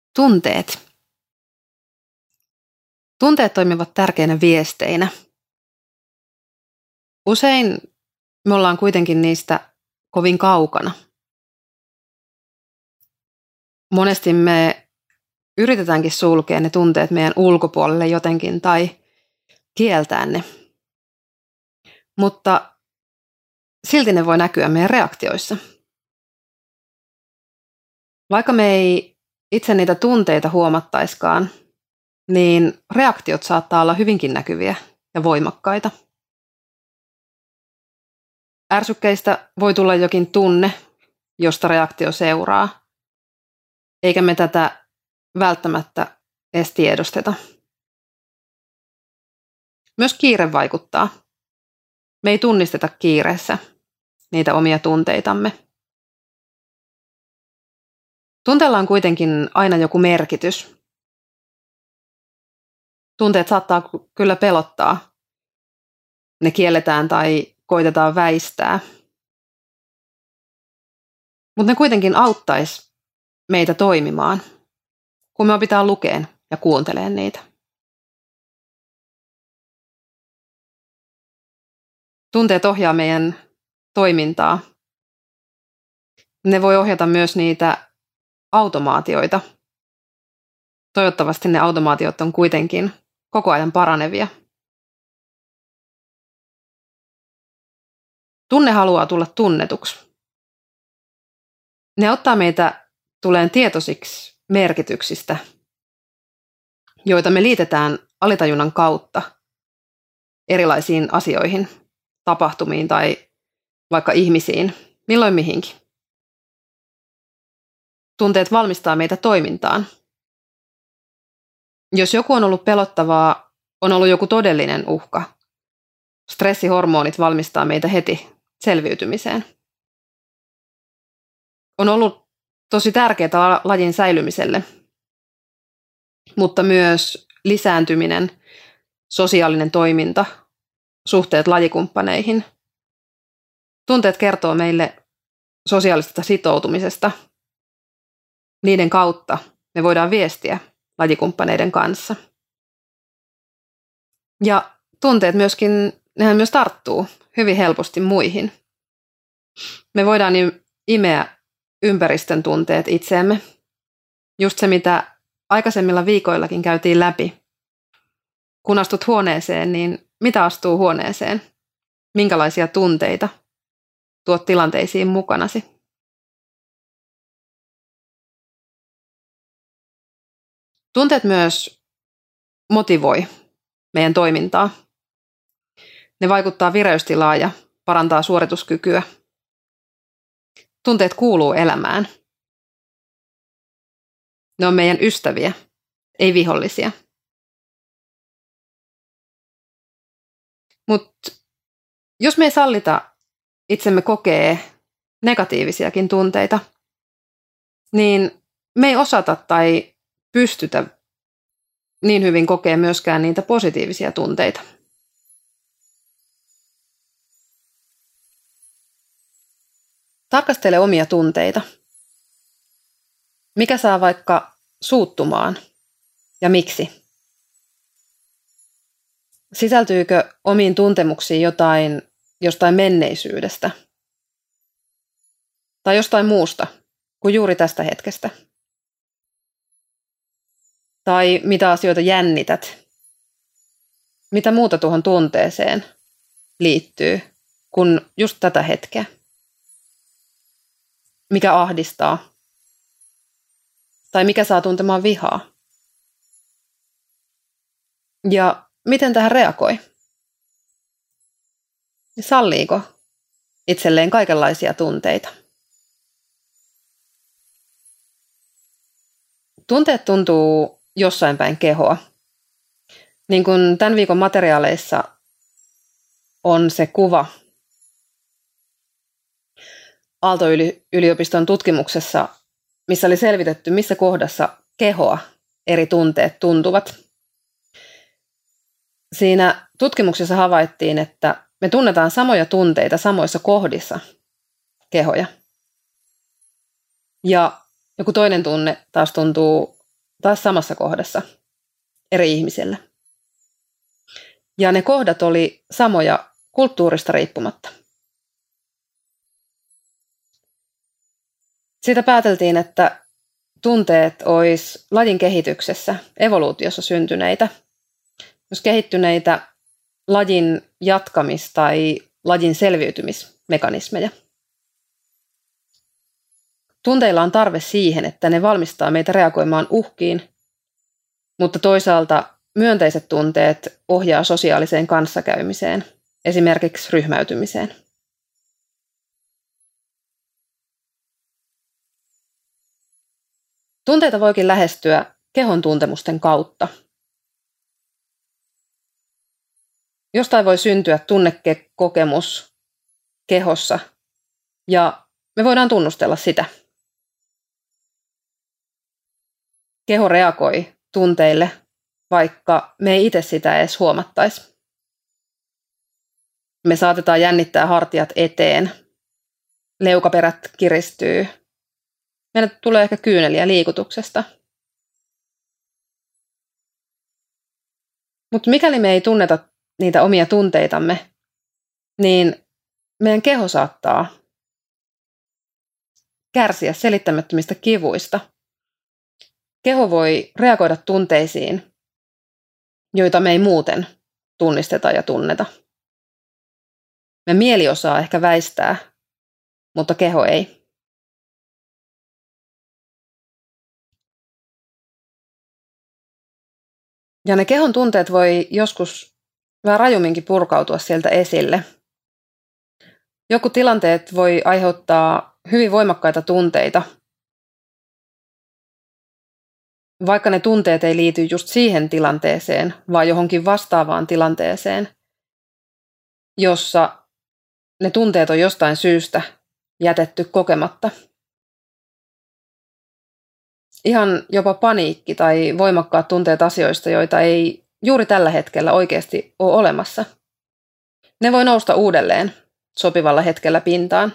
Tunteet. Tunteet toimivat tärkeinä viesteinä. Usein me ollaan kuitenkin niistä kovin kaukana. Monesti me yritetäänkin sulkea ne tunteet meidän ulkopuolelle jotenkin tai kieltää ne. Mutta silti ne voi näkyä meidän reaktioissa. Vaikka me ei itse niitä tunteita huomattaiskaan, niin reaktiot saattaa olla hyvinkin näkyviä ja voimakkaita. Ärsykkeistä voi tulla jokin tunne, josta reaktio seuraa, eikä me tätä välttämättä edes tiedosteta. Myös kiire vaikuttaa. Me ei tunnisteta kiireessä niitä omia tunteitamme. Tunteella on kuitenkin aina joku merkitys. Tunteet saattaa kyllä pelottaa. Ne kielletään tai koitetaan väistää. Mutta ne kuitenkin auttaisi meitä toimimaan, kun me opitaan lukeen ja kuuntelemaan niitä. Tunteet ohjaa meidän toimintaa. Ne voi ohjata myös niitä automaatioita. Toivottavasti ne automaatiot on kuitenkin koko ajan paranevia. Tunne haluaa tulla tunnetuksi. Ne ottaa meitä tuleen tietoisiksi merkityksistä, joita me liitetään alitajunnan kautta erilaisiin asioihin, tapahtumiin tai vaikka ihmisiin, milloin mihinkin. Tunteet valmistaa meitä toimintaan. Jos joku on ollut pelottavaa, on ollut joku todellinen uhka. Stressihormonit valmistaa meitä heti selviytymiseen. On ollut tosi tärkeää lajin säilymiselle, mutta myös lisääntyminen, sosiaalinen toiminta, suhteet lajikumppaneihin. Tunteet kertoo meille sosiaalisesta sitoutumisesta. Niiden kautta me voidaan viestiä lajikumppaneiden kanssa. Ja tunteet myöskin, nehän myös tarttuu hyvin helposti muihin. Me voidaan imeä ympäristön tunteet itseemme. Just se, mitä aikaisemmilla viikoillakin käytiin läpi. Kun astut huoneeseen, niin mitä astuu huoneeseen? Minkälaisia tunteita tuot tilanteisiin mukanasi? Tunteet myös motivoi meidän toimintaa. Ne vaikuttaa vireystilaan ja parantaa suorituskykyä. Tunteet kuuluu elämään. Ne on meidän ystäviä, ei vihollisia. Mutta jos me ei sallita itsemme kokee negatiivisiakin tunteita, niin me ei osata tai pystytä niin hyvin kokea myöskään niitä positiivisia tunteita. Tarkastele omia tunteita. Mikä saa vaikka suuttumaan ja miksi? Sisältyykö omiin tuntemuksiin jotain jostain menneisyydestä tai jostain muusta kuin juuri tästä hetkestä? Tai mitä asioita jännität? Mitä muuta tuohon tunteeseen liittyy kuin just tätä hetkeä? Mikä ahdistaa? Tai mikä saa tuntemaan vihaa? Ja miten tähän reagoi? Salliiko itselleen kaikenlaisia tunteita? Tunteet tuntuu jossain päin kehoa. Niin kuin tämän viikon materiaaleissa on se kuva Aalto-yliopiston tutkimuksessa, missä oli selvitetty, missä kohdassa kehoa eri tunteet tuntuvat. Siinä tutkimuksessa havaittiin, että me tunnetaan samoja tunteita samoissa kohdissa kehoja. Ja joku toinen tunne taas tuntuu taas samassa kohdassa eri ihmisillä. Ja ne kohdat oli samoja kulttuurista riippumatta. Siitä pääteltiin, että tunteet olisi lajin kehityksessä, evoluutiossa syntyneitä, jos kehittyneitä lajin jatkamis- tai lajin selviytymismekanismeja. Tunteilla on tarve siihen, että ne valmistaa meitä reagoimaan uhkiin, mutta toisaalta myönteiset tunteet ohjaa sosiaaliseen kanssakäymiseen, esimerkiksi ryhmäytymiseen. Tunteita voikin lähestyä kehon tuntemusten kautta. Jostain voi syntyä tunnekokemus kehossa ja me voidaan tunnustella sitä. Keho reagoi tunteille, vaikka me ei itse sitä edes huomattaisi. Me saatetaan jännittää hartiat eteen, leukaperät kiristyy, meille tulee ehkä kyyneliä liikutuksesta. Mutta mikäli me ei tunneta niitä omia tunteitamme, niin meidän keho saattaa kärsiä selittämättömistä kivuista. Keho voi reagoida tunteisiin, joita me ei muuten tunnisteta ja tunneta. Me mieli osaa ehkä väistää, mutta keho ei. Ja ne kehon tunteet voi joskus vähän rajumminkin purkautua sieltä esille. Joku tilanteet voi aiheuttaa hyvin voimakkaita tunteita, vaikka ne tunteet ei liity just siihen tilanteeseen, vaan johonkin vastaavaan tilanteeseen, jossa ne tunteet on jostain syystä jätetty kokematta. Ihan jopa paniikki tai voimakkaat tunteet asioista, joita ei juuri tällä hetkellä oikeasti ole olemassa. Ne voi nousta uudelleen sopivalla hetkellä pintaan.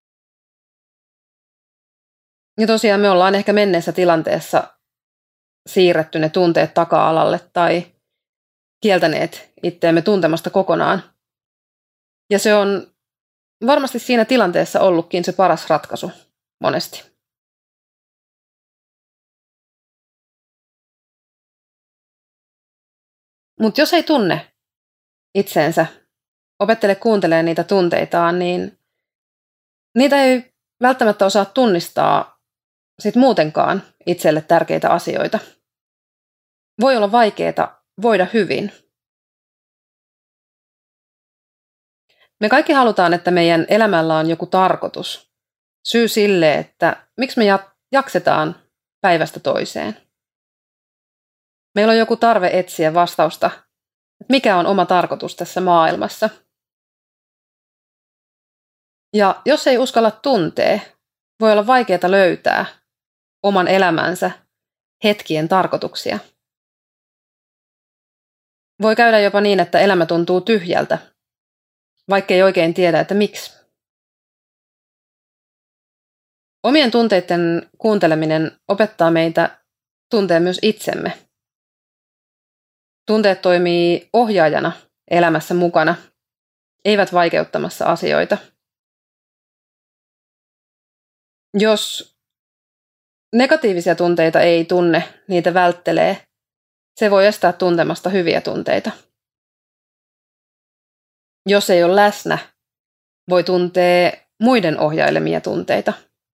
Ja tosiaan me ollaan ehkä menneessä tilanteessa siirretty ne tunteet taka-alalle tai kieltäneet itseämme tuntemasta kokonaan. Ja se on varmasti siinä tilanteessa ollutkin se paras ratkaisu monesti. Mutta jos ei tunne itseensä, opettele kuuntelemaan niitä tunteitaan, niin niitä ei välttämättä osaa tunnistaa sit muutenkaan itselle tärkeitä asioita. Voi olla vaikeaa voida hyvin. Me kaikki halutaan, että meidän elämällä on joku tarkoitus, syy sille, että miksi me jaksetaan päivästä toiseen. Meillä on joku tarve etsiä vastausta, että mikä on oma tarkoitus tässä maailmassa. Ja jos ei uskalla tuntea, voi olla vaikeaa löytää oman elämänsä hetkien tarkoituksia. Voi käydä jopa niin, että elämä tuntuu tyhjältä, vaikka ei oikein tiedä, että miksi. Omien tunteiden kuunteleminen opettaa meitä tuntea myös itsemme. Tunteet toimii ohjaajana elämässä mukana, eivät vaikeuttamassa asioita. Jos negatiivisia tunteita ei tunne, niitä välttelee, se voi estää tuntemasta hyviä tunteita. Jos ei ole läsnä, voi tuntea muiden ohjailemia tunteita.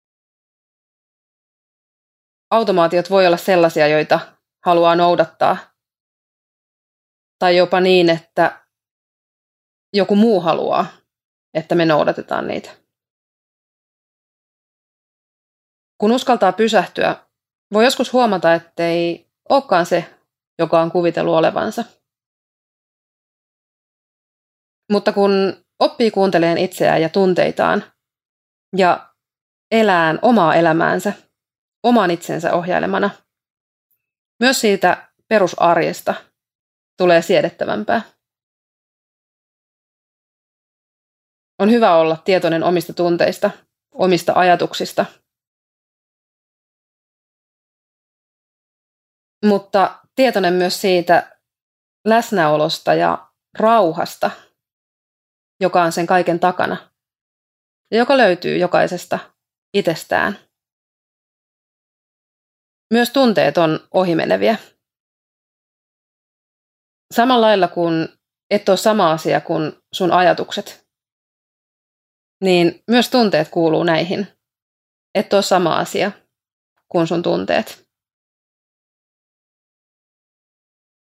Automaatiot voi olla sellaisia, joita haluaa noudattaa. Tai jopa niin, että joku muu haluaa, että me noudatetaan niitä. Kun uskaltaa pysähtyä, voi joskus huomata, ettei olekaan se, joka on kuvitellut olevansa. Mutta kun oppii kuuntelemaan itseään ja tunteitaan ja elään omaa elämäänsä, oman itsensä ohjailemana, myös siitä perusarjesta tulee siedettävämpää. On hyvä olla tietoinen omista tunteista, omista ajatuksista. mutta tietoinen myös siitä läsnäolosta ja rauhasta, joka on sen kaiken takana ja joka löytyy jokaisesta itsestään. Myös tunteet on ohimeneviä. Samalla lailla kun et ole sama asia kuin sun ajatukset, niin myös tunteet kuuluu näihin. Et ole sama asia kuin sun tunteet.